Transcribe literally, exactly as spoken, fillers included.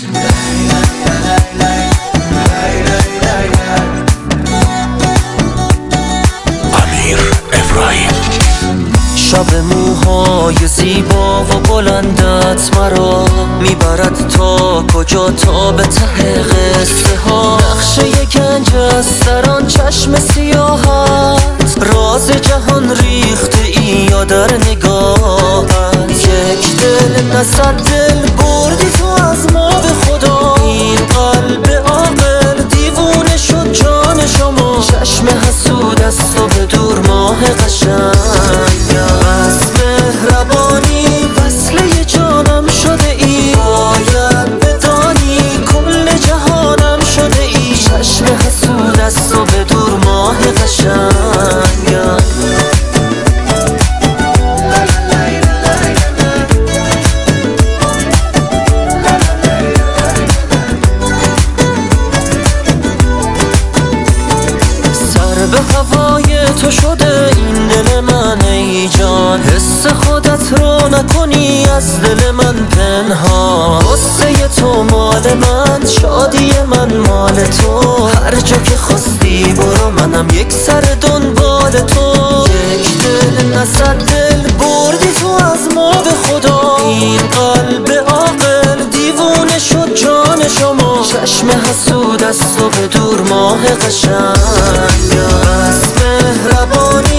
امیر ابراهیم. شب موهای زیبا و بلندت مرا میبرد تا کجا، تا به ته قصه ها. نقشه گنج است در آن چشم سیاهت، راز جهان ریخته ای یا در نگاهت. یک دل نه صد دل بردی تو از ما به خدا، این قلب عاقل دیوونه شد جان شما. چشم حسود است و به دور ماه قشنگ، از مهربانی وصله جانم شده ای. باید بدانی کل جهانم شده ای. چشم حسود است و به دور ماه قشنگ. به هوای تو شده این دل من ای جان، حس خودت رو نکنی از دل من پنهان. غصه تو مال من، شادی من مال تو. هر جا که خواستی برو، منم یک سر دنبال تو. یک دل نه صد دل بردی تو از ما به خدا، این قلب عاقل دیوونه شد جان شما. چشم حسود است و به دور ماه قشنگ، از مهربانی